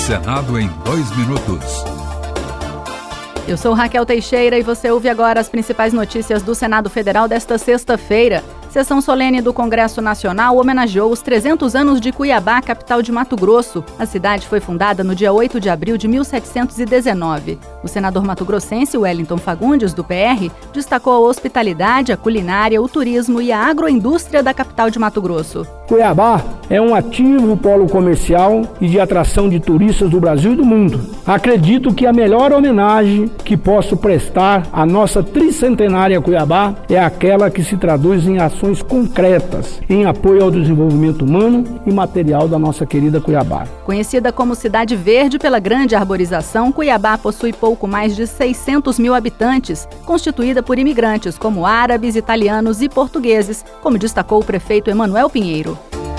Senado em 2 minutos. Eu sou Raquel Teixeira e você ouve agora as principais notícias do Senado Federal desta sexta-feira. Sessão solene do Congresso Nacional homenageou os 300 anos de Cuiabá, capital de Mato Grosso. A cidade foi fundada no dia 8 de abril de 1719. O senador mato-grossense Wellington Fagundes, do PR, destacou a hospitalidade, a culinária, o turismo e a agroindústria da capital de Mato Grosso. Cuiabá é um ativo polo comercial e de atração de turistas do Brasil e do mundo. Acredito que a melhor homenagem que posso prestar à nossa tricentenária Cuiabá é aquela que se traduz em ações concretas em apoio ao desenvolvimento humano e material da nossa querida Cuiabá. Conhecida como Cidade Verde pela grande arborização, Cuiabá possui pouco mais de 600 mil habitantes, constituída por imigrantes como árabes, italianos e portugueses, como destacou o prefeito Emanuel Pinheiro.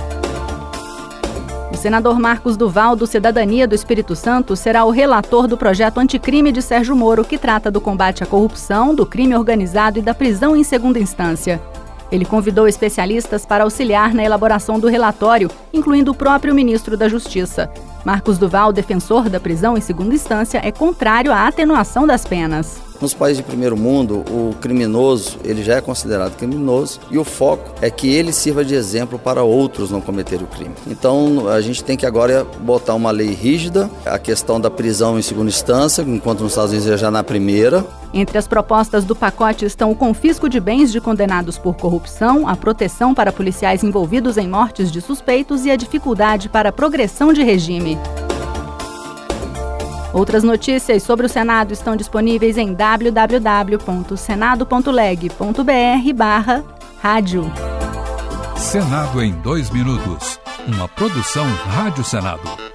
O senador Marcos Duval, do Cidadania do Espírito Santo, será o relator do projeto anticrime de Sérgio Moro, que trata do combate à corrupção, do crime organizado e da prisão em segunda instância. Ele convidou especialistas para auxiliar na elaboração do relatório, incluindo o próprio ministro da Justiça. Marcos Duval, defensor da prisão em segunda instância, é contrário à atenuação das penas. Nos países de primeiro mundo, o criminoso ele já é considerado criminoso e o foco é que ele sirva de exemplo para outros não cometerem o crime. Então, a gente tem que agora botar uma lei rígida, a questão da prisão em segunda instância, enquanto nos Estados Unidos é já na primeira. Entre as propostas do pacote estão o confisco de bens de condenados por corrupção, a proteção para policiais envolvidos em mortes de suspeitos e a dificuldade para a progressão de regime. Outras notícias sobre o Senado estão disponíveis em www.senado.leg.br/rádio. Senado em 2 minutos. Uma produção Rádio Senado.